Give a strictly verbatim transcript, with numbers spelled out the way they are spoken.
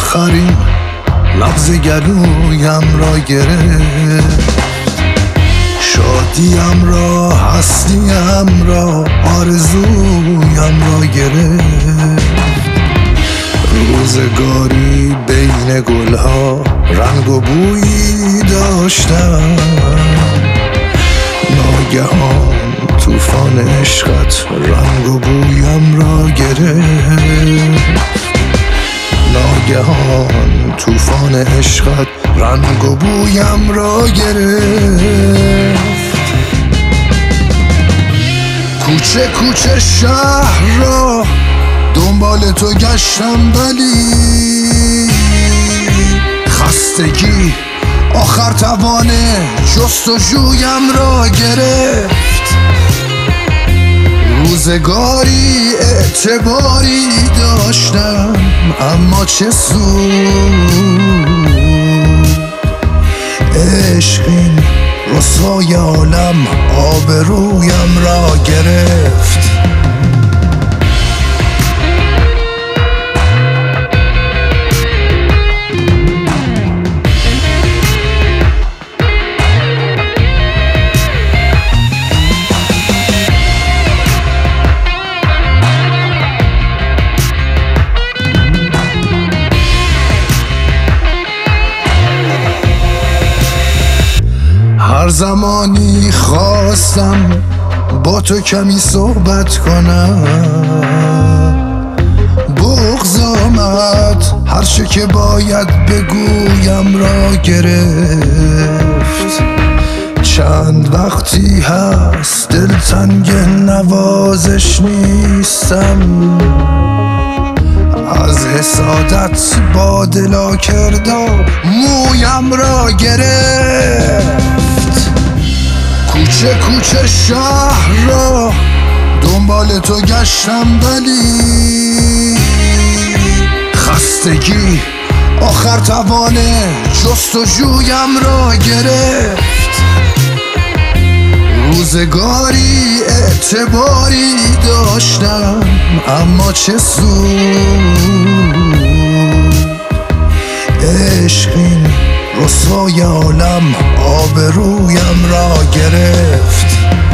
آخرین لفظ گلویم را گرفت، شادیم را هستیم را آرزویم را گرفت. روزگاری بین گلها رنگ و بویی داشتم، ناگهان طوفان عشقت رنگ و بویم را گرفت. ناگهان طوفان عشقت رنگ و بویم را گرفت. کوچه کوچه شهر را دنبال تو گشتم ولی خستگی آخر توان جستجویم را گرفت. روزگاری اعتباری داشتم اما چه سود، عشق این رسوای عالم آبرویم را گرفت. هر زمانی خواستم با تو کمی صحبت کنم، بغض آمد هر چه که باید بگویم را گرفت. چند وقتی هست دلتنگ نوازش نیستم، از حسادت با دلا کردم مویم را گرفت. کوچه کوچه شهر را دنبال تو گشتم ولی خستگی آخر توان جستجویم را گرفت. روزگاری اعتباری داشتم اما چه سود، عشق این رسوای عالم آبرویم را گرفت.